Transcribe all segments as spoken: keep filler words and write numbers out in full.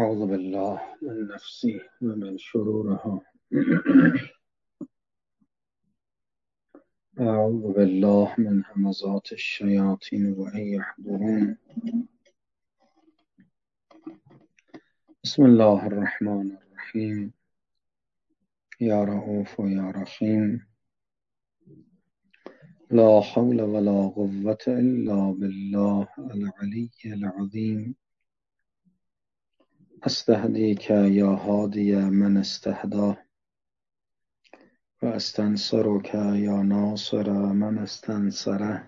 أعوذ بالله من نفسي ومن شرورها أعوذ بالله من همزات الشياطين وأن يحضرون بسم الله الرحمن الرحيم يا رؤوف يا رحيم لا حول ولا قوة إلا بالله العلي العظيم أستهديك يا هادي من استهداه وأستنصرك يا ناصر من استنصره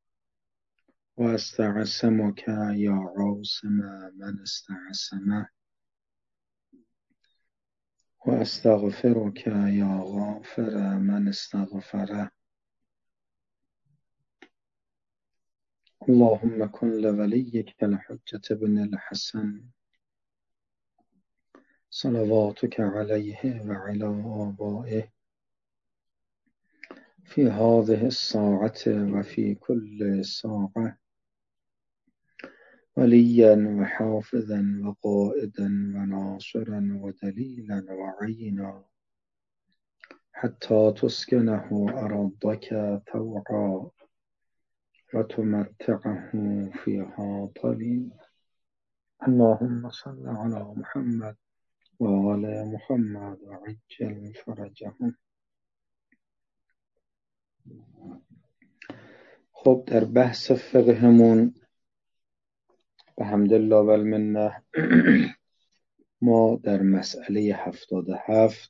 وأستعصمك يا عاصم من استعصمه وأستغفرك يا غافر من استغفره اللهم كن لوليك الحجة بن الحسن صلواتك عليه وعلى آبائه في هذه الساعة وفي كل ساعة وليا وحافظا وقائدا وناصرا ودليلا وعينا حتى تسكنه أرضك طوعا وتمتعه فيها طويلا اللهم صل على محمد وعلى محمد وعجل فرجهم. خب در بحث فقهمون به حمدالله و المنه ما در مسئله هفتاد و هفت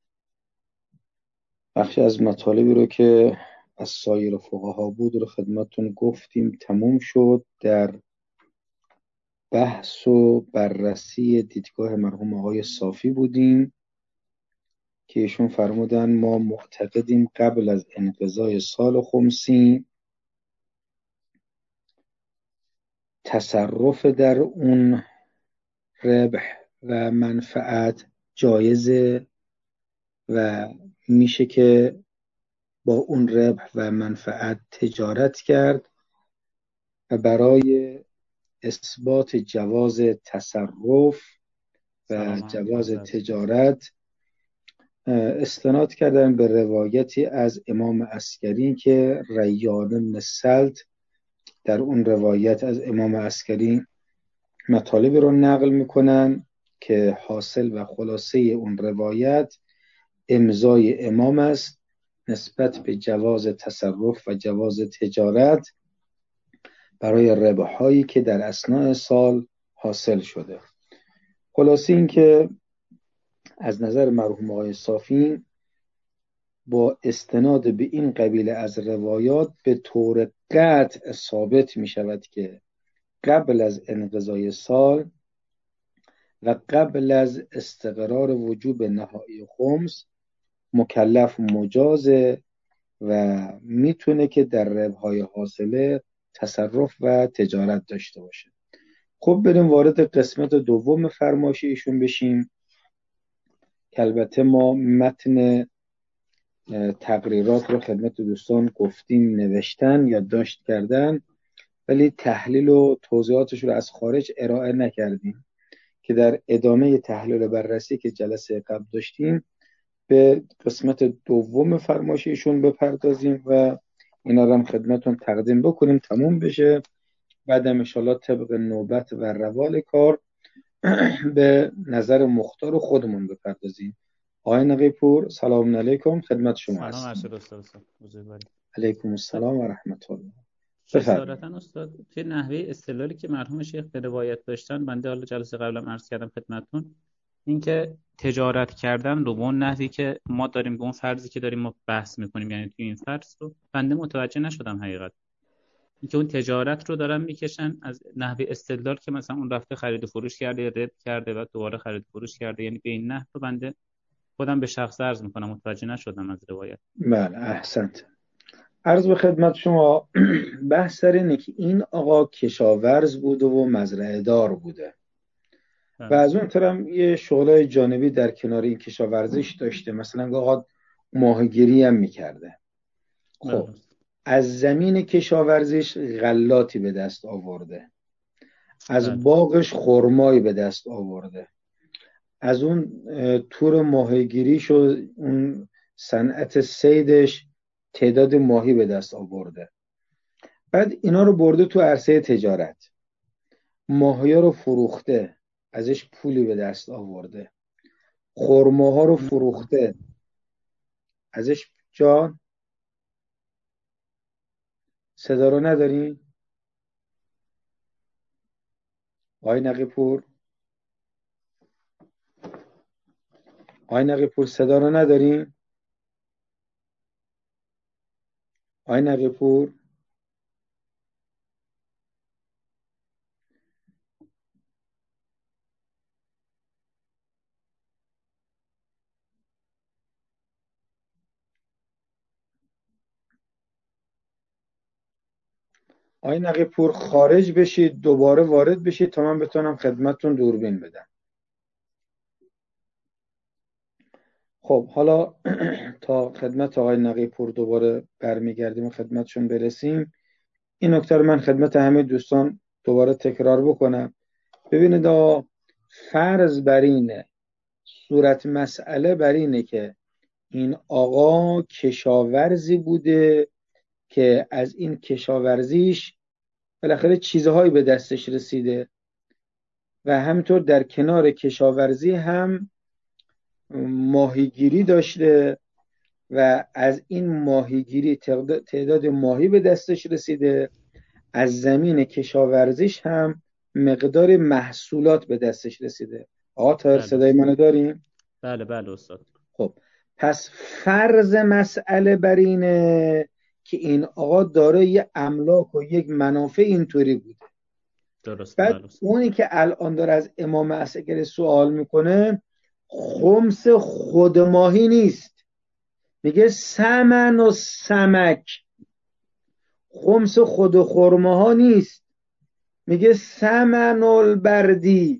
بخشی از مطالبی رو که از سایر فقها بود رو خدمتتون گفتیم تموم شد. در بحث و بررسی دیدگاه مرحوم آقای صافی بودیم که ایشون فرمودن ما معتقدیم قبل از انقضای سال خمسی تصرف در اون ربح و منفعت جایزه و میشه که با اون ربح و منفعت تجارت کرد و برای اثبات جواز تصرف و جواز تجارت استناد کردن به روایتی از امام عسکری که ریان بن سلط در اون روایت از امام عسکری مطالب رو نقل میکنن که حاصل و خلاصه اون روایت امضای امام است نسبت به جواز تصرف و جواز تجارت برای ربح‌هایی که در اثناء سال حاصل شده. خلاصه این که از نظر مرحوم آقای صافی با استناد به این قبیل از روایات به طور قطع ثابت می شود که قبل از انقضای سال و قبل از استقرار وجوب نهایی خمس مکلف مجازه و میتونه که در ربح‌های حاصله تصرف و تجارت داشته باشه. خب بریم وارد قسمت دوم فرمایش ایشون بشیم که البته ما متن تقریرات رو خدمت دوستان گفتیم نوشتن یا داشت کردن ولی تحلیل و توضیحاتش رو از خارج ارائه نکردیم که در ادامه تحلیل و بررسی که جلسه قبل داشتیم به قسمت دوم فرمایش ایشون بپردازیم و اینا رو هم خدمتون تقدیم بکنیم تموم بشه. بعدم انشالله طبق نوبت و روال کار به نظر مختار خودمون بپردازیم. آقای نقیپور سلام علیکم خدمت شما هستم. سلام عرض استاد استاد علیکم السلام و رحمت الله. جسارتا استاد توی نحوه استدلالی که مرحوم شیخ به روایت داشتن بنده حالا جلسه قبلم عرض کردم خدمتتون اینکه تجارت کردن رو به اون نحوی که ما داریم به اون فرضی که داریم ما بحث میکنیم یعنی توی این فرض رو بنده متوجه نشدم حقیقت اینکه اون تجارت رو دارن میکشن از نحوه استدلال که مثلا اون رفته خرید و فروش کرده رد کرده و دوباره خرید و فروش کرده یعنی به این نحو رو بنده خودم به شخص عرض میکنم متوجه نشدم از روایت. بله احسنت. عرض به خدمت شما بحث سر اینه که این آقا کشاورز بوده و مزرعه دار بوده و از اون طرف یه شغلای جانبی در کنار این کشاورزیش داشته مثلا آقا ماهیگیری هم میکرده. خب از زمین کشاورزیش غلاتی به دست آورده از بله. باغش خرمایی به دست آورده، از اون تور ماهیگیریش و اون صنعت صیدش تعداد ماهی به دست آورده. بعد اینا رو برده تو عرصه تجارت، ماهیا رو فروخته، ازش پولی به دست آورده، خرماها رو فروخته، ازش جان صدا رو ندارین؟ آی نقی پور آی نقی پور صدا رو ندارین؟ آی نقی پور آی نقی پور خارج بشید، دوباره وارد بشید تا من بتونم خدمتتون دوربین بدم. خب حالا تا خدمت آقای نقی پور دوباره برمیگردیم و خدمتشون برسیم، این نکته رو من خدمت همه دوستان دوباره تکرار بکنم. ببینید آقا، فرض بر اینه، صورت مسئله بر اینه که این آقا کشاورزی بوده که از این کشاورزیش بالاخره چیزهایی به دستش رسیده و همینطور در کنار کشاورزی هم ماهیگیری داشته و از این ماهیگیری تعداد ماهی به دستش رسیده، از زمین کشاورزیش هم مقدار محصولات به دستش رسیده. آقا طاهر صدای منو داریم؟ بله بله استاد. خب پس فرض مسئله بر اینه که این آقا داره یه املاک و یک منافع اینطوری بوده. درست. بعد بله. اونی که الان داره از امام عسکری سوال میکنه خمس خود ماهی نیست، میگه سمن و سمک. خمس خود خرمه ها نیست، میگه سمن البردی.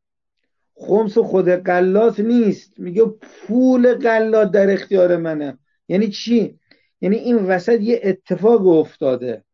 خمس خود غلات نیست، میگه پول غلات در اختیار منه. یعنی چی؟ یعنی این وسط یه اتفاق افتاده.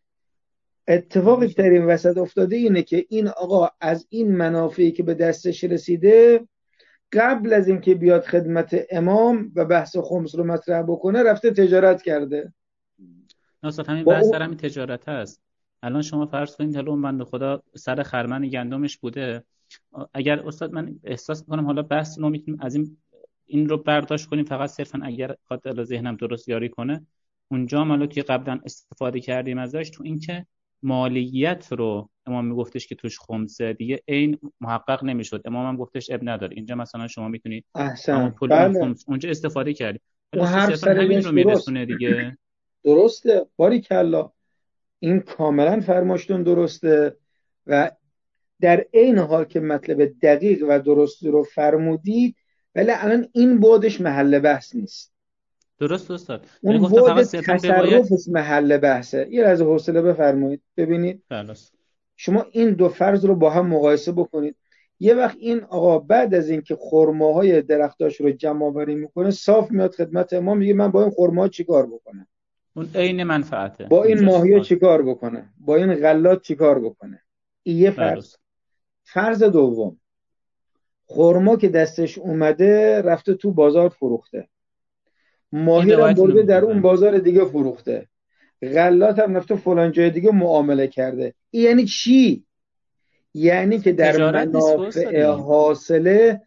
اتفاقی که در این وسط افتاده اینه که این آقا از این منافعی که به دستش رسیده، قبل از اینکه بیاد خدمت امام و بحث خمس رو مطرح بکنه رفته تجارت کرده. استاد همین بحث سر همین تجارت هست. الان شما فرض کنید حالا اون بنده خدا سر خرمن گندمش بوده، اگر استاد من احساس میکنم حالا بحث ما میتونیم از این این رو برداشت کنیم فقط صرفا اگر خاطر ذهنم درست یاری کنه، اونجا حالا که قبلا استفاده کردیم ازش تو این که مالیت رو امام میگفتش که توش خمسه دیگه عین محقق نمیشد، امام هم گفتش اب نداره، اینجا مثلا شما میتونید احسن پول بله. اون خمس اونجا استفاده کردیم، اون حرف صرفا همین رو میرسونه دیگه. درسته، باریکلا، این کاملا فرماشتون درسته و در عین حال که مطلب دقیق و درست رو فرمودید، ولی الان این بودش محل بحث نیست. درست استاد. اون بود تصرف محل بحثه. یه لحظه حوصله بفرمایید. ببینید بلس. شما این دو فرض رو با هم مقایسه بکنید. یه وقت این آقا بعد از اینکه خرماهای درختاش رو جمع آوری میکنه صاف میاد خدمت امام میگه من با این خرماها چیکار بکنم؟ اون عین منفعته. با این ماهیا چیکار بکنه؟ با این غلات چیکار بکنه؟ این یه فرض. بلس. فرض دوم، خرما که دستش اومده رفته تو بازار فروخته، ماهی رو برده در اون بازار دیگه فروخته، غلات هم رفته فلان جای دیگه معامله کرده. این یعنی چی؟ یعنی که در منافع حاصله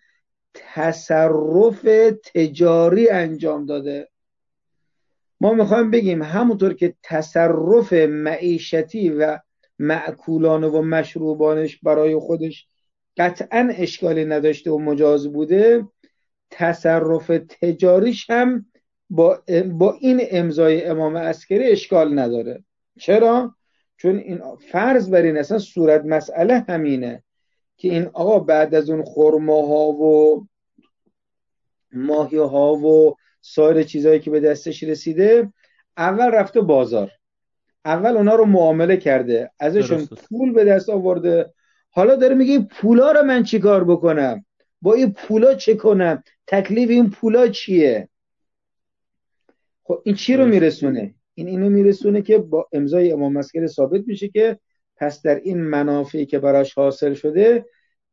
تصرف تجاری انجام داده. ما میخوایم بگیم همونطور که تصرف معیشتی و مأکولانه و مشروبانش برای خودش قطعا اشکالی نداشته و مجاز بوده، تصرف تجاریش هم با, با این امضای امام عسکری اشکال نداره. چرا؟ چون این فرض بر این اصلا صورت مسئله همینه که این آقا بعد از اون خرماها و ماهیها و سایر چیزهایی که به دستش رسیده اول رفته بازار، اول اونا رو معامله کرده، ازشون پول به دست آورده، حالا داره میگه این پولا رو من چی کار بکنم؟ با این پولا چه کنم؟ تکلیف این پولا چیه؟ خب این چی رو میرسونه؟ این اینو میرسونه که با امضای امام عسکری ثابت میشه که پس در این منافعی که براش حاصل شده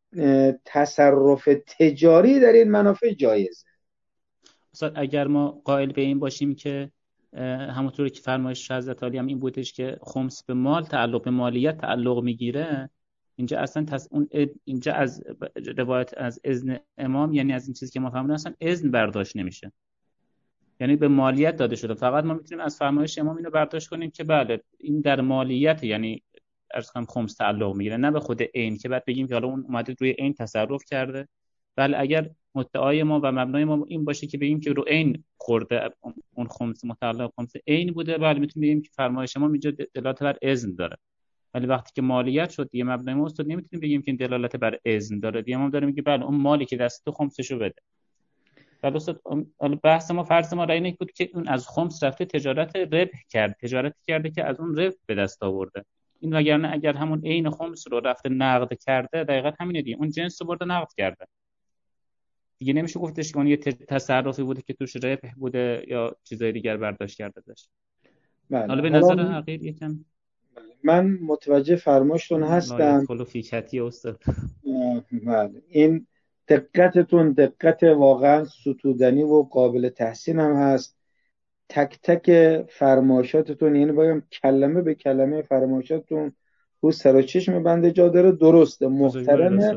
تصرف تجاری در این منافع جایزه. مثلا اگر ما قائل به این باشیم که همونطوری که فرمایش حضرت علی هم این بودش که خمس به مال تعلق به مالیت تعلق میگیره، اینجا اصلا تس اون اینجا از روایت از اذن امام، یعنی از این چیزی که ما فهمیدیم اصلا اذن برداشت نمیشه، یعنی به مالیت داده شده. فقط ما میتونیم از فرمایش امام اینو برداشت کنیم که بله این در مالیت، یعنی ارز کنم خمس تعلق میگیره، نه به خود عین که بعد بگیم که حالا اون اومده روی عین تصرف کرده. بله اگر مدعای ما و مبنای ما این باشه که بگیم که رو عین خورده اون خمس متعلق خمس عین بوده، بله میتونیم بگیم که فرمایش ما اینجا دلالت بر اذن داره. ولی وقتی که مالیت شد دیگه مبنای ما استاد نمیتونیم بگیم که این دلالت بر اذن داره دیگه. ما داریم میگه بله اون مالی که دست تو خمسشو بده. ولی استاد بحث ما فرض ما اینه بود که اون از خمس رفته تجارت ربح کرد، تجارت کرده که از اون ربح به دست آورده. این وگرنه اگر همون عین خمس رو رفته نقد کرده، دقیقاً همینه دیگه، اون جنس رو برده نقد کرده دیگه. نمیشه گفتش که اون یه تصرفی بوده که توش ربح بوده یا چیزای دیگر برداشت کرده داشت. بله. حالا به نظر حقیر یکم من متوجه فرمایشتون هستم. خلو فیکتی استاد. بله این دقتتون دقت واقعا ستودنی و قابل تحسین هم هست. تک تک فرمایشاتتون، یعنی باید کلمه به کلمه فرمایشاتتون رو سر و چشم بنده جا داره، درسته، محترمه.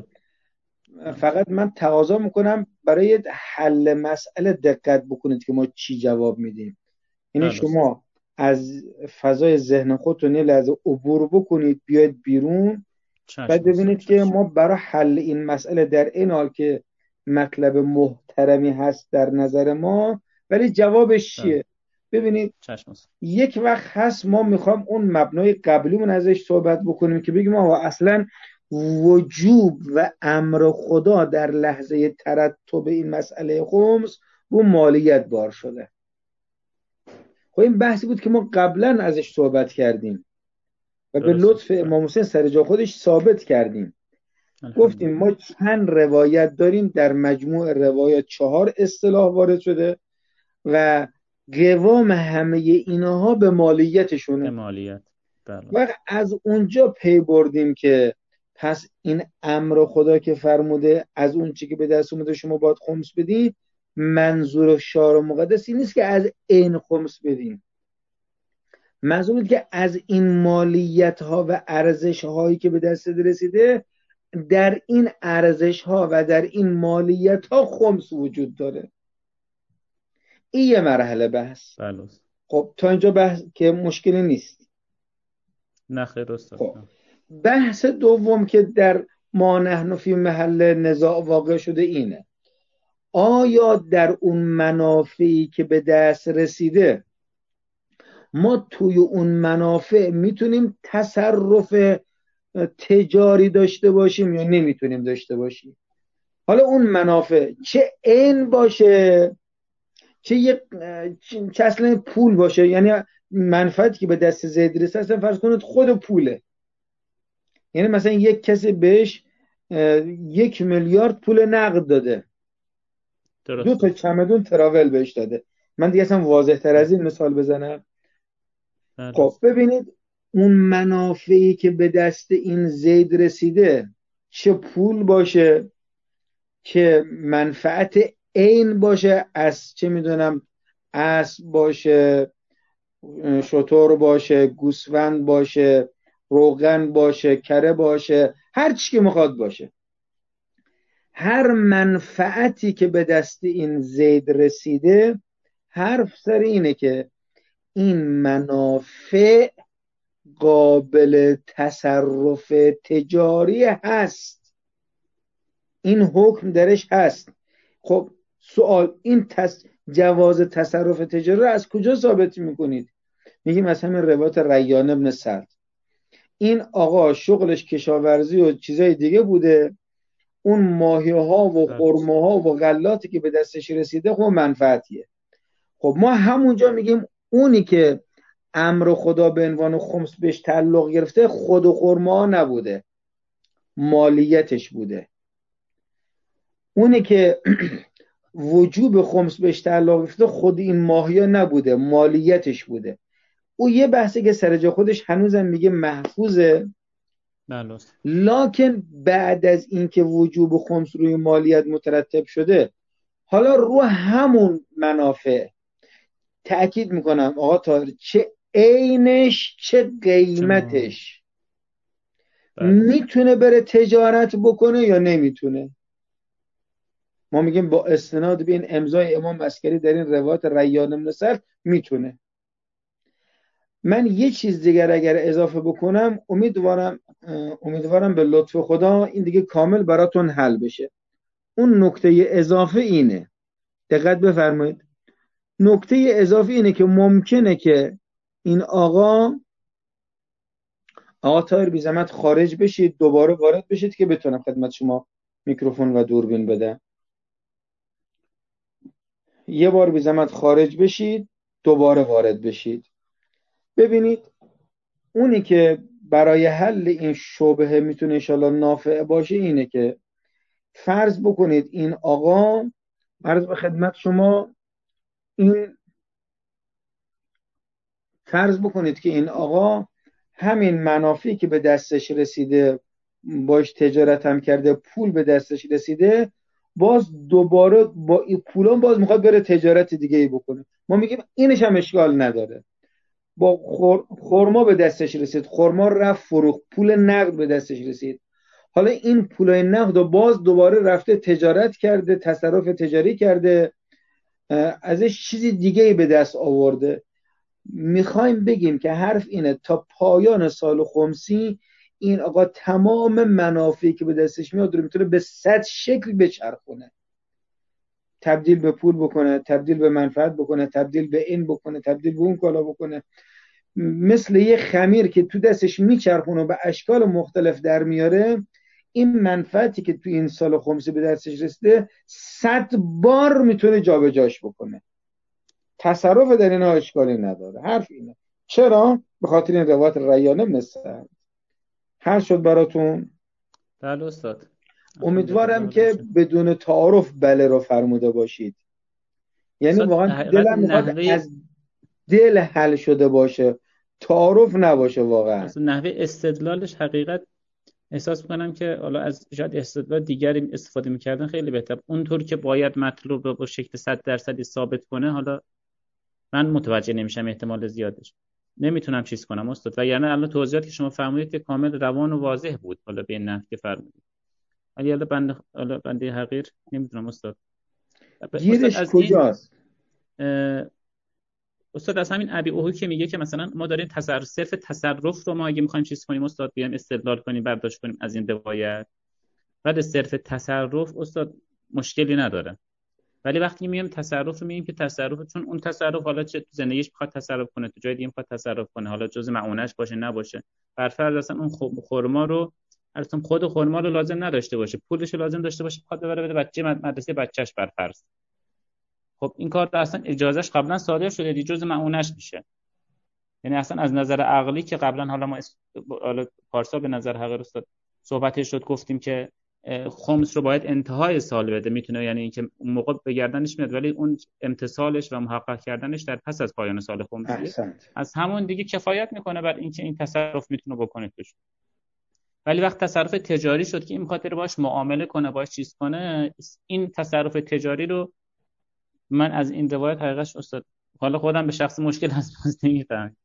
فقط من تقاضا میکنم برای حل مسئله دقت بکنید که ما چی جواب میدیم. یعنی شما از فضای ذهن خودتون یه لحظه عبور بکنید، بیاید بیرون، بعد ببینید که ما برای حل این مسئله در این حال که مطلب محترمی هست در نظر ما، ولی جوابش چیه؟ ببینید یک وقت هست ما میخوام اون مبنای قبلیمون ازش صحبت بکنیم که بگیم آقا اصلا وجوب و امر خدا در لحظه ترتب این مسئله خمس رو مالیت بار شده. خب این بحثی بود که ما قبلا ازش صحبت کردیم و به لطف امام حسین سر جا خودش ثابت کردیم. گفتیم ما چند روایت داریم، در مجموع روایات چهار اصطلاح وارد شده و قوام همه اینها به مالیتشونه. مالیت. و از اونجا پی بردیم که پس این امر خدا که فرموده از اون چی که به دست اومده شما باید خمس بدین، منظور شارع مقدس این نیست که از این خمس بدین، منظور اینه که از این مالیت ها و ارزش هایی که به دست رسیده، در این ارزش ها و در این مالیت ها خمس وجود داره. این یه مرحله بحث. بله. خب تا اینجا بحث که مشکلی نیست. نه خیر استاد. خب بحث دوم که در ما نحن فی محل نزاع واقع شده اینه: آیا در اون منافعی که به دست رسیده ما توی اون منافع میتونیم تصرف تجاری داشته باشیم یا نمیتونیم داشته باشیم؟ حالا اون منافع چه عین باشه، چه یک چه اصلا پول باشه، یعنی منفعتی که به دست زید رسید اصلا فرض کنید خود پوله، یعنی مثلا یک کسی بهش یک میلیارد پول نقد داده، درست. دو تا چمدون تراول بهش داده. من دیگه اصلا واضح تر از این مثال بزنم. درست. خب ببینید اون منافعی که به دست این زید رسیده، چه پول باشه، که منفعت عین باشه، از چه میدونم اسب باشه، شتر باشه، گوسفند باشه، روغن باشه، کره باشه، هر چی که میخواد باشه، هر منفعتی که به دست این زید رسیده، حرف سر اینه که این منافع قابل تصرف تجاری هست، این حکم درش هست. خب سوال، این تص... جواز تصرف تجاری رو از کجا ثابت میکنید؟ میگیم از همین روایت ریان ابن سعد. این آقا شغلش کشاورزی و چیزای دیگه بوده، اون ماهی ها و خرمه ها و غلاتی که به دستش رسیده خب منفعتیه. خب ما همونجا میگیم اونی که امر خدا به عنوان خمس بهش تعلق گرفته خود و خرمه ها نبوده، مالیتش بوده. اونی که وجوب خمس بهش تعلق گرفته خود این ماهی ها نبوده، مالیتش بوده. او یه بحثی که سر جا خودش هنوزم میگه محفوظه، بله. لکن بعد از اینکه وجوب خمس روی مالیت مترتب شده، حالا رو همون منافع تأکید میکنم آقا طاهر، چه عینش چه قیمتش، میتونه بره تجارت بکنه یا نمیتونه؟ ما میگیم با استناد به این امضای امام عسکری در این روایت ریان بن سلت میتونه. من یه چیز دیگر اگر اضافه بکنم، امیدوارم امیدوارم به لطف خدا این دیگه کامل براتون حل بشه. اون نکته اضافه اینه، دقت بفرمایید، نکته اضافه اینه که ممکنه که این آقا آقا طاهر بی زحمت خارج بشید، دوباره وارد بشید که بتونم خدمت شما میکروفون و دوربین بدم. یه بار بی زحمت خارج بشید، دوباره وارد بشید. ببینید اونی که برای حل این شبهه میتونه انشالله نافع باشه اینه که فرض بکنید این آقا، عرض به خدمت شما، این فرض بکنید که این آقا همین منافعی که به دستش رسیده، باش تجارت هم کرده، پول به دستش رسیده، باز دوباره با این پولان باز میخواد بره تجارت دیگه ای بکنه. ما میگیم اینش هم اشکال نداره. با خرما به دستش رسید، خرما رفت فروخت، پول نقد به دستش رسید، حالا این پولای نقد و باز دوباره رفته تجارت کرده، تصرف تجاری کرده، ازش چیزی دیگه ای به دست آورده. میخوایم بگیم که حرف اینه تا پایان سال خمسی این آقا تمام منافعی که به دستش میاد رو میتونه به صد شکل بچرخونه، تبدیل به پول بکنه، تبدیل به منفعت بکنه، تبدیل به این بکنه، تبدیل به اون کالا بکنه. مثل یه خمیر که تو دستش میچرخونه و به اشکال مختلف در میاره. این منفعتی که تو این سال خمسی به دستش رسیده صد بار میتونه جابجاش بکنه. تصرف در اینا اشکالی نداره. حرف اینه. چرا؟ به خاطر این روایت ریان بن سلت. حل شد براتون؟ بله استاد. امیدوارم که بدون تعارف بله رو فرموده باشید. یعنی واقعا دلم میخواد نحوه... از دل حل شده باشه، تعارف نباشه. واقعا نحوه استدلالش حقیقت احساس میکنم که حالا از شاید استدلال دیگری استفاده میکردن خیلی بهتر. اونطور که باید مطلوب رو با شکل صد درصدی ثابت کنه، حالا من متوجه نمیشم، احتمال زیادش نمیتونم چیز کنم استاد. و یعنی الان توضیحاتی که شما فرمودید که کامل روان و واضح بود، حالا به این نحو که فرمودید. ولی حالا بنده حالا بنده حقیر نمیدونم استاد. گیرش کجاست؟ استاد از همین ابی اوهی که میگه که مثلا ما داریم تصرف صرف تصرف رو ما اگه میخوایم چیز کنیم استاد، بیایم استدلال کنیم، برداشت کنیم از این روایت، بعد صرف تصرف استاد مشکلی نداره. ولی وقتی میایم تصرف رو میگیم که تصرف، چون اون تصرف حالا چه تو زندگیش میخواد تصرف کنه، تو جای دیگه میخواد تصرف کنه، حالا جزء معونش باشه نباشه، بر فرض اصلا اون خرما رو اصلا خود خرما رو لازم نداشته باشه، پولش رو لازم داشته باشه، بخواد ببره بده بچه مدرسه بچهش بر فرض. خب این کار اصلا اجازهش قبلا صادر شده، دی جزء معونش میشه. یعنی اصلا از نظر عقلی که قبلا حالا ما حالا پارسا به نظر حق استاد صحبتش شد، گفتیم که خمس رو باید انتهای سال بده، میتونه یعنی اینکه اون موقع به گردنش میاد، ولی اون امتصالش و محقق کردنش در پس از پایان سال خمسیه، از همون دیگه کفایت میکنه بر اینکه این تصرف میتونه بکنه توش. ولی وقت تصرف تجاری شد که این خاطر باش معامله کنه، باش چیز کنه، این تصرف تجاری رو من از این روایت حقیقتش استاد حالا خودم به شخص مشکل هست نمیفهمم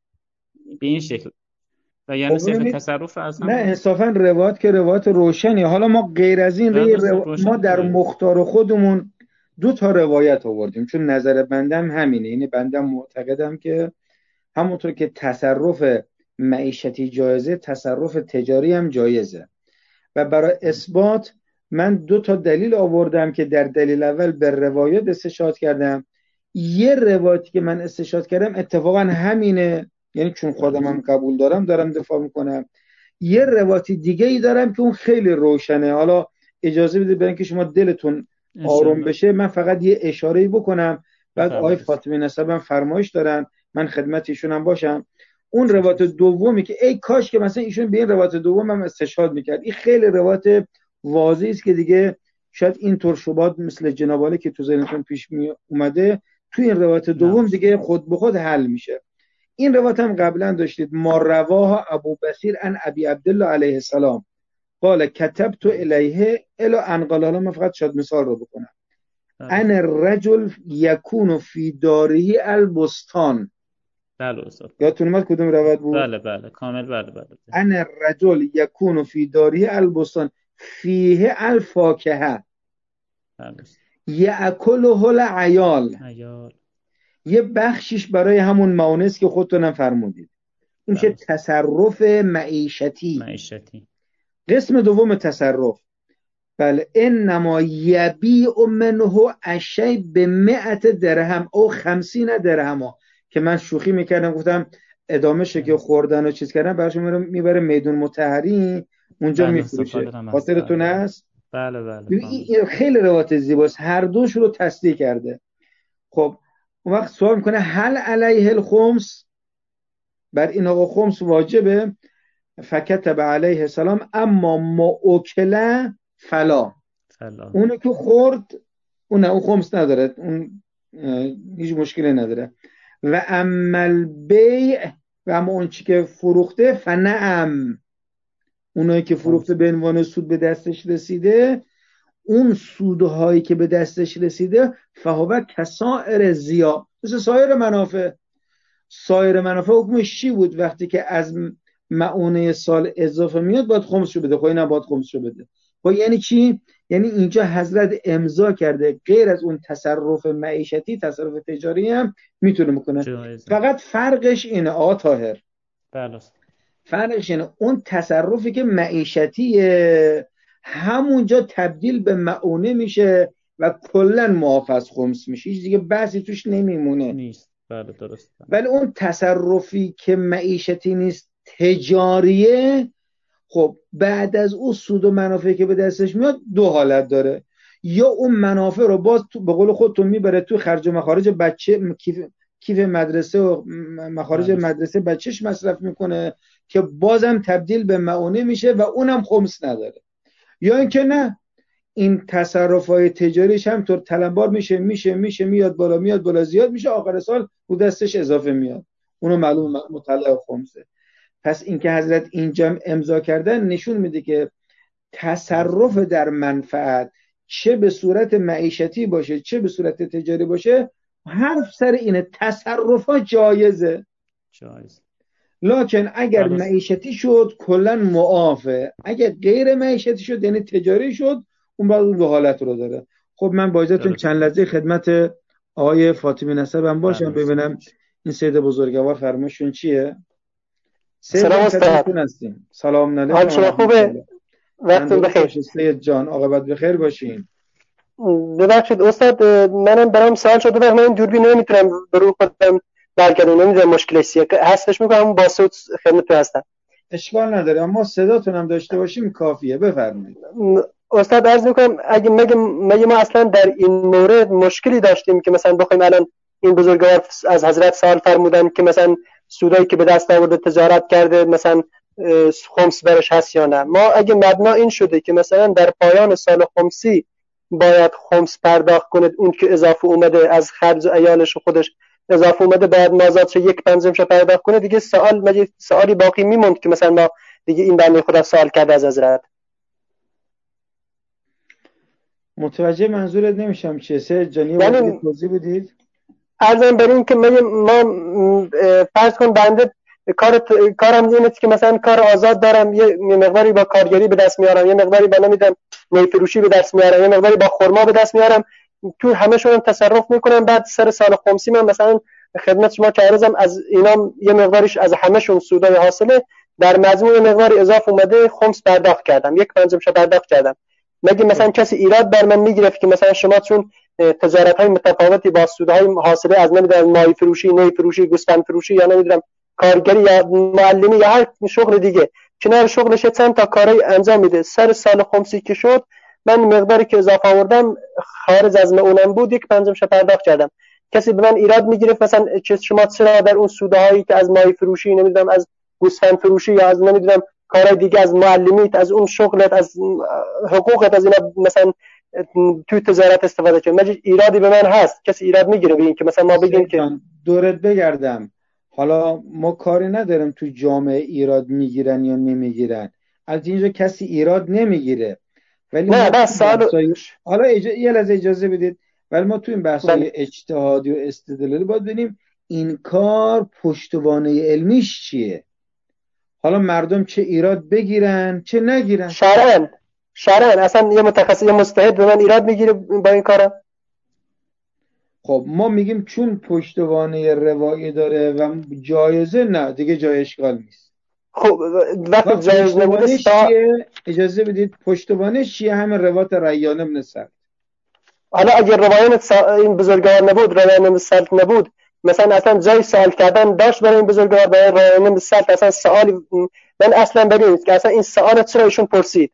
به این شکل. و یعنی صرف تصرف اصلا نه انصافا روایت که روایت روشنی. حالا ما غیر از این رو... ما در مختار خودمون دو تا روایت آوردیم، چون نظر بندم همینه. یعنی بندم معتقدم که همونطور که تصرف معیشتی جایزه، تصرف تجاری هم جایزه. و برای اثبات من دو تا دلیل آوردم که در دلیل اول به روایت استشهاد کردم. یه روایتی که من استشهاد کردم اتفاقا همینه، یعنی چون خودم هم قبول دارم دارم دفاع میکنم. یه روایت دیگه ای دارم که اون خیلی روشنه. حالا اجازه بده برای اینکه شما دلتون آروم بشه من فقط یه اشاره‌ای بکنم، بعد آقای فاطمی نسبم فرمایش دارن، من خدمت ایشون هم باشم. اون روایت دومی که ای کاش که مثلا ایشون به این روایت دوم هم استشهاد میکرد، این خیلی روایت واضحی است که دیگه شاید اینطور شبهات مثل جناب عالی که تو ذهنتون پیش می اومده تو این روایت دوم دیگه خود به خود حل میشه. این روایت هم قبلا داشتید، ما رواه ابو بصیر عن ابی عبدالله علیه السلام قال کتبت الیه الا ان قال، حالا من فقط شاید مثال رو بکنم، ان الرجل یکون فی داره البستان. بله استاد. یادتون اومد کدوم روایت بود؟ بله بله کامل بله بله. ان الرجل یکون فی داره البستان فیه الفاکهه بله. یاکله العیال. عیال. یه بخشیش برای همون مونس که خودتونم فرمودید، این میشه تصرف معیشتی. معیشتی. قسم دوم تصرف، بله، انما یبیع منه الشیء بمئت درهم او خمسین درهم، که من شوخی میکردم گفتم ادامه شکل خوردن و چیز کردن براشون میبره میدون مطهری اونجا بله میفروشه. خاطرتون هست؟ بله بله. این خیلی روایت زیباست، هر دوش رو تصدیق کرده. خب اون وقت سوال میکنه هل علیه الخمس، بر این آقا خمس واجبه؟ فکتب علیه السلام اما ما اکله فلا، فلا. اونو که خورد اون اون خمس نداره، اون هیچ مشکلی نداره. و اما البیع، و اما اون چی که فروخته، فنعم، اونایی که فروخته به عنوان سود به دستش رسیده، اون سودهایی که به دستش رسیده فهو کسائر زیا، مثل سایر منافع. سایر منافع حکمش چی بود؟ وقتی که از معونه سال اضافه میاد باید خمسشو بده. خب این هم باید خمسشو بده. خب یعنی چی؟ یعنی اینجا حضرت امضا کرده غیر از اون تصرف معیشتی تصرف تجاری هم میتونه بکنه. جایزه. فقط فرقش اینه آقا طاهر، بله، فرقش اینه اون تصرفی که معیشتیه همونجا تبدیل به معونه میشه و کلن معاف از خمس میشه، هیچ دیگه بحثی توش نمیمونه. نیست. بله درست. ولی اون تصرفی که معیشتی نیست تجاریه، خب بعد از اون سود و منافعی که به دستش میاد دو حالت داره، یا اون منافع رو باز تو به قول خودتون میبره تو خرج و مخارج بچه، کیف, کیف مدرسه و مخارج بله. مدرسه بچهش مصرف میکنه که بازم تبدیل به معونه میشه و اونم خمس نداره، یا اینکه نه این تصرفات تجاریش هم طور تلمبار میشه میشه میشه میاد بالا میاد بالا زیاد میشه، آخر سال رو دستش اضافه میاد، اونو معلوم مطلع خمسه. پس اینکه حضرت اینجا امضا کردن نشون میده که تصرف در منفعت چه به صورت معیشتی باشه چه به صورت تجاری باشه، حرف سر اینه تصرفات جایزه. جایز. لکن اگر درست. معیشتی شد کلا معافه، اگر غیر معیشتی شد یعنی تجاری شد اون بعد اون دو حالت رو داره. خب من با اجازهتون چند لحظه خدمت آقای فاطمی نسبم باشم ببینم این سید بزرگوار فرمایشون چیه. سلام استاد. سلام علیکم. حال شما خوبه؟ وقتتون بخیر. سید جان عاقبت بخیر باشین. ببخشید استاد منم برام سوال شده و من این دوربین نمیتونم به رو خودم برگردونم، نمیدونم مشکلش چیه. هستش میگم با صوت خدمتتون هستم. اشکال نداره اما صداتون هم داشته باشیم کافیه. بفرمایید. استاد عرض میکنم اگه مگه مگه ما اصلا در این مورد مشکلی داشتیم که مثلا بخوایم الان این بزرگوار از حضرت سوال فرمودن که مثلا سودایی که به دست آورده تجارت کرده مثلا خمس برش هست یا نه. ما اگه مبنا این شده که مثلا در پایان سال خمسی باید خمس پرداخت کنه، اون که اضافه اومده از خرج عیالش و خودش اضافه اومده باید مازاد شه یک پنجمش پرداخت کنه، دیگه سوال مگه سوالی باقی میموند که مثلا ما دیگه این بنده خدا سوال کرده از حضرت. متوجه منظورت نمیشم چیه سید جانی؟ یعنی توضیح بدید. عرضم بر این که ما فرض کن بنده کار کارم اینه که مثلا کار آزاد دارم، یه مقداری با کارگری به دست میارم، یه مقداری با نمیدونم می فروشی به دست میارم، یه مقداری با خرما به دست میارم، تو همه‌شون هم تصرف میکنم. بعد سر سال خمسی من مثلا خدمت شما که عرضم از اینا یه مقداریش از همه‌شون سودای حاصله در مجموع مقداری اضافه اومده خمس پرداخت کردم، یک پنجمش پرداخت کردم. مگه مثلا کسی ایراد بر من میگرفت که مثلا شما چون تجارت‌های متفاوتی با سودهای حاصله از نمیدونم ماهی فروشی، نی فروشی، گوسفند فروشی یا نمیدونم کارگری یا معلمی یا هر شغل دیگه کنار شغلش چند تا کاری انجام میده، سر سال خمسی که شد من مقداری که اضافه آوردم خارج از معونم بود یک پنجمش پرداخت کردم. کسی به من ایراد میگرفت مثلا شما چرا در اون سودهایی که از ماهی فروشی نمیدونم از گوسفند فروشی یا از نمیدونم کارهای دیگه از معلمیت از اون شغلت از حقوقت از اینا مثلا توی تجارت استفاده کنید، مجید ایرادی به من هست؟ کسی ایراد میگیره به این که مثلا ما بگیم که دورت بگردم حالا ما کاری نداریم تو جامعه ایراد میگیرن یا نمیگیرن، از اینجا کسی ایراد نمیگیره، ولی نه ما بس تو سوال بحثای حالا اج... یه لحظه اجازه بدید، ولی ما تو این بحثای بله. اجتهادی و استدلالی باید ببینیم این کار پشتوانه علمیش چیه. حالا مردم چه ایراد بگیرن چه نگیرن، شرعاً شرعاً اصلا یه متخصص یه مجتهد به من ایراد میگیره با این کارم؟ خب ما میگیم چون پشتوانه روایی داره و جایزه، نه دیگه جای اشکال نیست. خب وقتی جایز نبوده سا... چیه؟ اجازه بدید پشتوانش چیه؟ همه روایت ریان بن سعد. حالا اگر روایت سا... این بزرگوار نبود، ریان بن سعد نبود، مثلا اصلا جای سوال کردن داشت برای این بزرگوار، برای ریان بن سعد اصلا سوالی من اصلا ببینید که اصلا این سوال چرا ایشون پرسید؟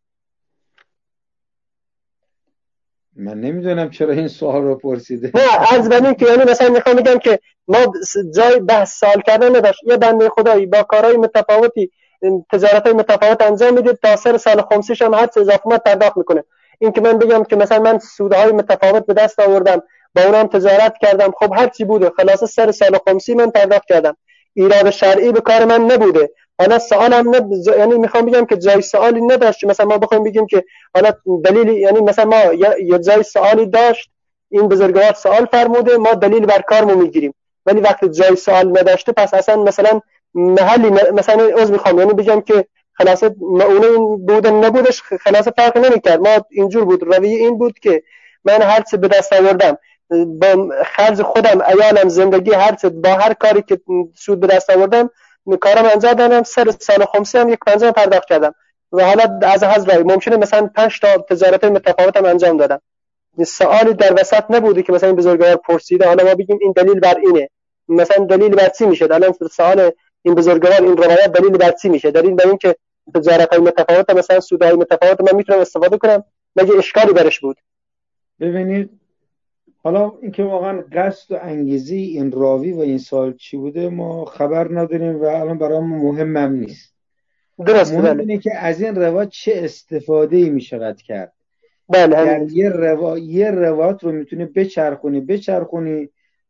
من نمیدونم چرا این سوال رو پرسیده. نه از ببین که یعنی مثلا میخوام بگم که ما جای بحث سوال کردن نداشت. یه بنده خدایی با کارهای متفاوتی تجارتای متفاوت انجام میده، تا سر سال خمسیش هم هر چه اضافه اومد پرداخت میکنه. این که من بگم که مثلا من سودهای متفاوت به دست آوردم با اونم تجارت کردم، خب هر چی بوده خلاصه سر سال خمسی من پرداخت کردم، ایراد شرعی به کار من نبوده. حالا سوالم نب... یعنی میخوام بگم که جای سوالی نداشت مثلا ما بخوایم بگیم که حالا دلیلی، یعنی مثلا ما یه جای سوالی داشت این بزرگوار سوال فرموده ما دلیل بر کارمون میگیریم، ولی وقتی جای سوال نداشته پس اصلا مثلا محلی مثلا عذر میخوام یعنی بگم که خلاصه اون این بودن نبودش خلاصه فرق نمیکرد. ما اینجور بود، رویه این بود که من هر چه به دست آوردم با خرج خودم، عیالم، زندگی، هر چه با هر کاری که سود به دست آوردم کارم انجام دادم، سر سال خمسی هم یک پنجم پرداخت کردم و حالا از حذف ممکنه مثلا پنج تا تجارت متفاوتم انجام دادم. سوالی در وسط نبوده که مثلا این بزرگوار پرسیده حالا ما بگیم این دلیل بر اینه، مثلا دلیل بر چی میشه؟ الان سوال این بزرگوار این روایت دلیل بر چی میشه؟ دلیل بر این که تجارت‌های متفاوت مثلا سودهای متفاوت من میتونم استفاده کنم، مگه اشکالی برش بود؟ ببینید حالا اینکه واقعا قصد و انگیزه این راوی و این سوال چی بوده ما خبر نداریم و الان برامون مهم هم نیست. درست. مهم بله. اینه که از این روایت چه استفاده‌ای میشود کرد. بله هم. یعنی یه روا... یه روایت رو میتونه بچرخونی بچرخونی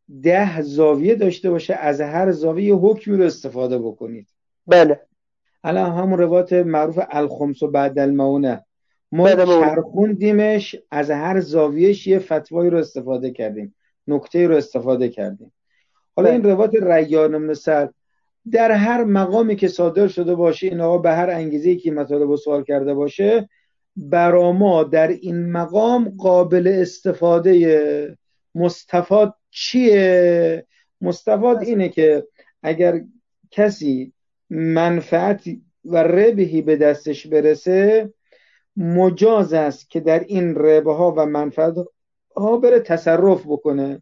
ده زاویه داشته باشه، از هر زاویه حکمی رو استفاده بکنید. بله. الان همون روایت معروف الخمس و بعد المونه ما چرخوندیمش، از هر زاویهش یه فتوایی رو استفاده کردیم، نکته رو استفاده کردیم. حالا این روایت ریان بن سعد در هر مقامی که صادر شده باشه، این آقا به هر انگیزه‌ای که مطالب رو سوال کرده باشه، برا ما در این مقام قابل استفاده. مستفاد چیه؟ مستفاد اینه که اگر کسی منفعتی و ربحی به دستش برسه، مجاز است که در این ربحها و منفعت ها بره تصرف بکنه.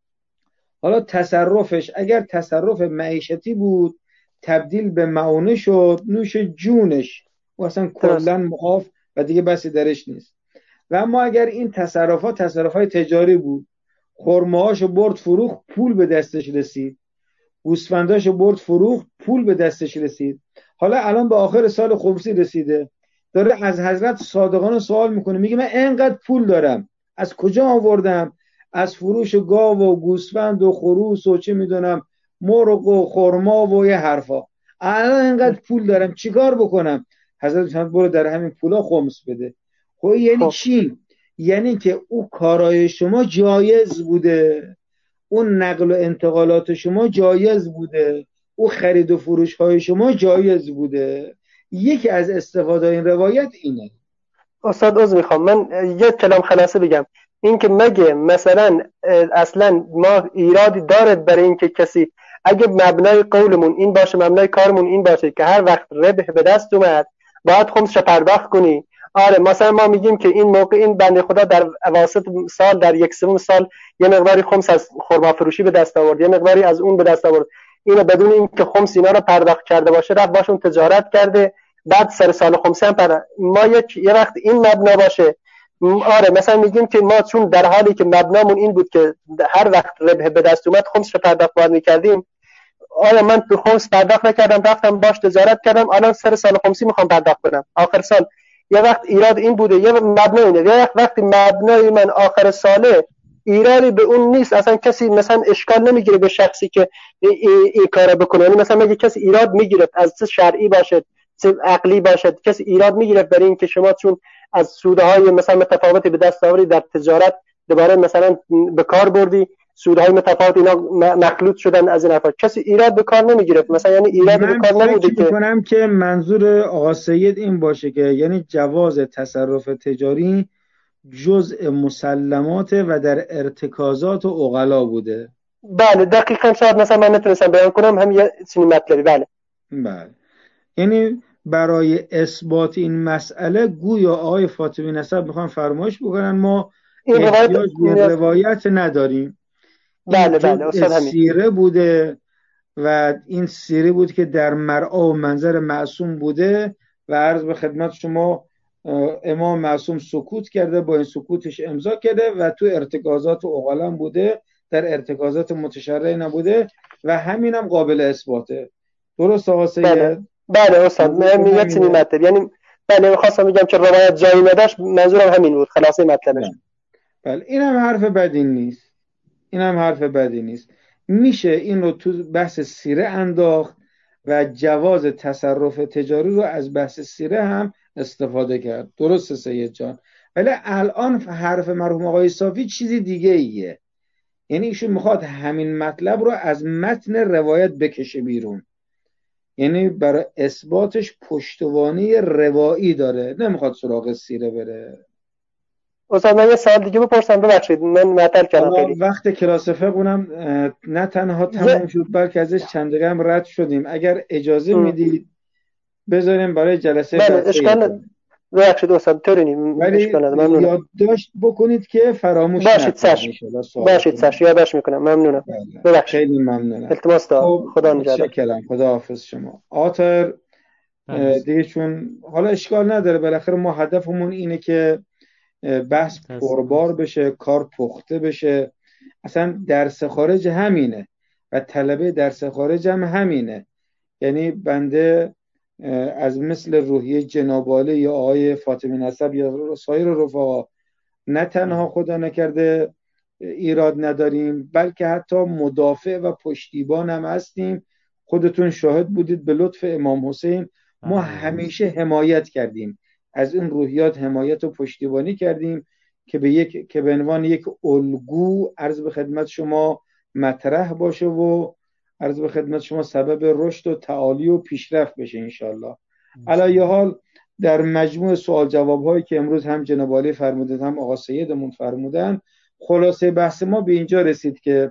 حالا تصرفش اگر تصرف معیشتی بود تبدیل به معونه شد، نوش جونش و اصلا کلا معاف و دیگه بسی درش نیست. و اما اگر این تصرفات تصرفات تجاری بود، خرمه‌هاشو برد فروخت پول به دستش رسید، گوسفنداشو برد فروخت پول به دستش رسید، حالا الان به آخر سال خمسی رسیده داره از حضرت صادقانه سوال میکنه، میگه من اینقدر پول دارم از کجا آوردم؟ از فروش گاو و گوسفند و خروس و چه میدونم مرغ و خرما و یه حرفا، الان اینقدر پول دارم چیکار بکنم؟ حضرت میگه برو در همین پولا خمس بده. خب یعنی چی؟ یعنی که او کارای شما جایز بوده، اون نقل و انتقالات شما جایز بوده، او خرید و فروش های شما جایز بوده. یکی از استفاده این روایت اینه. استاد عذر میخوام من یه کلام خلاصه بگم، این که مگه مثلا اصلا ما ایرادی دارد برای این که کسی اگه مبنای قولمون این باشه، مبنای کارمون این باشه که هر وقت ربح به دست اومد باید خمسش پرداخت کنی؟ آره مثلا ما میگیم که این موقع این بنده خدا در اواسط سال در یک سوم سال یه مقداری خمس از خرما فروشی به دست آورد، یه مقداری از اون به دست آورد، اینو بدون اینکه خمس اینا رو پرداخت کرده باشه رفت باشون تجارت کرده، بعد سر سال خمسی هم پرداخت. ما یک یه وقت این مبنا باشه، آره مثلا میگیم که ما چون در حالی که مبنامون این بود که هر وقت ربح به دست اومد خمسش پرداخت باید میکردیم، آره من تو خمس پرداخت نکردم رفتم باش تجارت کردم، الان سر سال خمسی میخوام پرداخت کنم آخر سال. یه وقت ایراد این بوده، یه مبنا اینه، یه وقت وقتی مبنای من آخر ساله ایرادی به اون نیست. اصلا کسی مثلا اشکال نمیگیره به شخصی که این ای کارو بکنه. یعنی مثلا اگه کسی ایراد میگیره از چه شرعی باشد چه عقلی باشد، کسی ایراد میگیره برای این که شما چون از سودهای مثلا متفاوتی به دست آوری در تجارت دوباره مثلا به کار بردی، سودهای متفاوت اینا مخلوط شدن از این حرفا، کسی ایراد به کار نمیگیره. مثلا یعنی ایراد به کار نبوده که. من فکر می‌کنم که منظور آقا سید این باشه که یعنی جواز تصرف تجاری جزء مسلمات و در ارتکازات و عقلا بوده. بله دقیقاً. شاید مثلا من نتونستم بیان کنم هم یه چنین مطلبی. بله بله یعنی برای اثبات این مسئله گویا آقای فاطمی نسب میخوان فرمایش بکنن ما این احتیاج روایت به روایت نداریم. بله بله این سیره بوده و این سیره بود که در مرعا و منظر معصوم بوده و عرض به خدمت شما امام معصوم سکوت کرده، با این سکوتش امضا کرده و تو ارتکازات و عقلم بوده، در ارتکازات متشرع نبوده و همینم قابل اثباته. درست آقا سید؟ بله بله استاد من یه چنین مطلب، یعنی بله می‌خواستم بگم که روایت جایی نداشت، منظورم همین بود، خلاصه مطلبش. بله اینم حرف بدی نیست، اینم حرف بدی نیست. میشه این رو تو بحث سیره انداخت و جواز تصرف تجاری رو از بحث سیره هم استفاده کرد. درسته سید جان؟ ولی الان حرف مرحوم آقای صافی چیزی دیگه ایه. یعنی ایشون میخواد همین مطلب رو از متن روایت بکشه بیرون، یعنی برای اثباتش پشتوانه روایی داره، نمیخواد سراغ سیره بره. استاد من یه سوال دیگه بپرسم، ببخشید من معطل کردم خیلی. وقت کلاس فقهونم نه تنها تمام شد بلکه ازش چند دقیقه هم رد شدیم. اگر اجازه ام. میدید بذاریم برای جلسه بعد. بله اشکال ببخشید استاد طورینی اشکال نداره. ممنونم. یادداشت بکنید که فراموش باشید سرش باشید سرش یادداشت میکنم. ممنونم. ببخشید. خیلی ممنونم. التماس دارم. خدا نجات. متشکرم. خدا حافظ شما. آتر دیگه چون حالا اشکال نداره، بالاخره ما هدفمون اینه که بحث پربار بشه، کار پخته بشه. اصلا درس خارج همینه و طلبه درس خارج هم همینه. یعنی بنده از مثل روحیه جناب عالی یا آقای فاطمی نسب یا سایر رفقا نه تنها خدا نکرده ایراد نداریم، بلکه حتی مدافع و پشتیبان هم هستیم. خودتون شاهد بودید به لطف امام حسین ما همیشه حمایت کردیم از این روحیات، حمایت و پشتیبانی کردیم که به یک که به عنوان یک الگو عرض به خدمت شما مطرح باشه و عرض به خدمت شما سبب رشد و تعالی و پیشرفت بشه انشالله. علی حال در مجموع سوال جواب هایی که امروز هم جناب عالی فرمودند هم آقا سیدمون فرمودن، خلاصه بحث ما به اینجا رسید که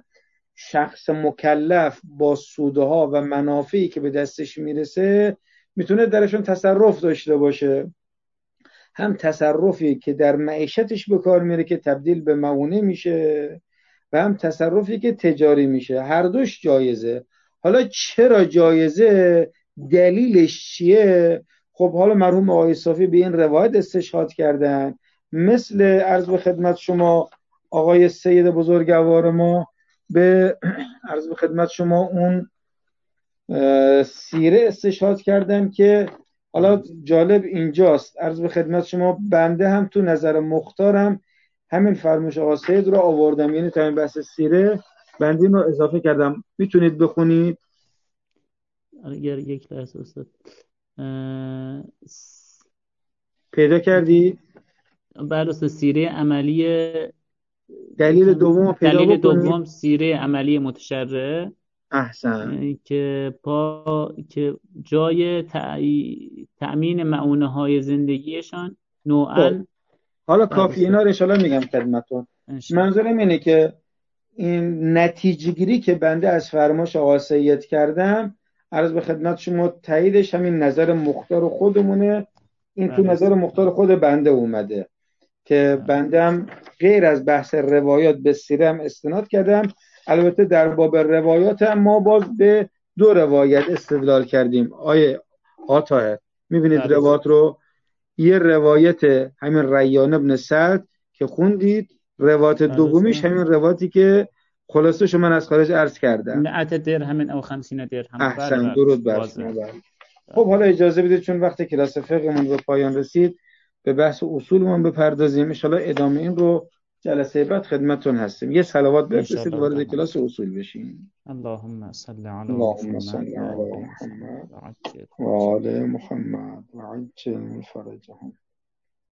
شخص مکلف با سودها و منافعی که به دستش میرسه میتونه درشون تصرف داشته باشه، هم تصرفی که در معیشتش به کار میره که تبدیل به معونه میشه و هم تصرفی که تجاری میشه. هر دوش جایزه. حالا چرا جایزه؟ دلیلش چیه؟ خب حالا مرحوم آقای صافی به این روایت استشهاد کردن، مثل عرض به خدمت شما آقای سید بزرگوار ما به عرض به خدمت شما اون سیره استشهاد کردن که حالا جالب اینجاست، عرض به خدمت شما بنده هم تو نظر مختارم همین فرموش آقا سید رو آوردم، یعنی تا این بحث سیره بنده این رو اضافه کردم. میتونید بخونید؟ اگر یک لحظه استاد پیدا کردی؟ بعد از سیره عملی دلیل دوم پیدا دلیل بکنید. دوم سیره عملی متشرع. احسن. که پا که جای تأمین معونه های زندگیشان نوعاً. حالا کافی اینا رو انشالله میگم خدمتون. منظورم اینه که این نتیجه گیری که بنده از فرماش آقا سید کردم عرض به خدمت شما تاییدش همین نظر مختار خودمونه. این تو نظر مختار خود بنده اومده که بنده هم غیر از بحث روایات به سیره هم استناد کردم. البته در باب روایات هم ما باز به دو روایت استدلال کردیم. آیه آطاهر میبینید روایت رو، یه روایت همین ریان ابن سعد که خوندید، روایت دومیش همین روایتی که خلاصه شما من از خارج عرض کردم، مئت درهم او خمسین درهم. احسن، درود بر شما. خب حالا اجازه بدید چون وقت کلاس فقهمون به پایان رسید به بحث اصولمون بپردازیم. ان شاءالله ادامه این رو جلسه بعد خدمتتون هستیم. یه صلوات بفرستید انشاءالله وارد تعالی. کلاس اصول بشین. اللهم صل على اللهم محمد صل و على آل محمد محمد و عجل و آل محمد و عجل فرجهم.